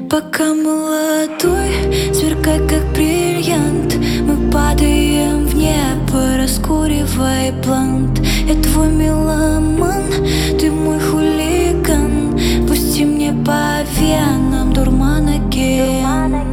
Пока молодой, сверкай как бриллиант. Мы падаем в небо, раскуривая блант. Я твой меломан, ты мой хулиган. Пусти мне по венам дурманоген.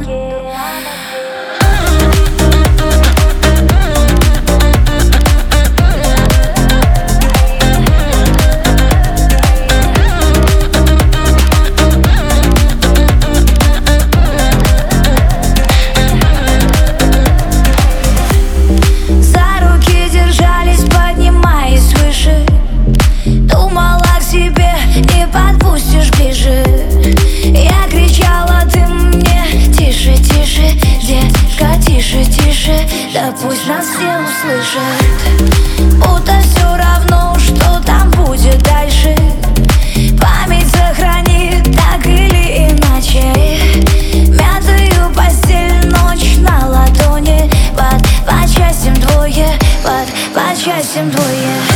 Да пусть нас все услышат, будто все равно, что там будет дальше. Память сохранит так или иначе. Мятую постель, ночь на ладони. По частям двое, по частям двое.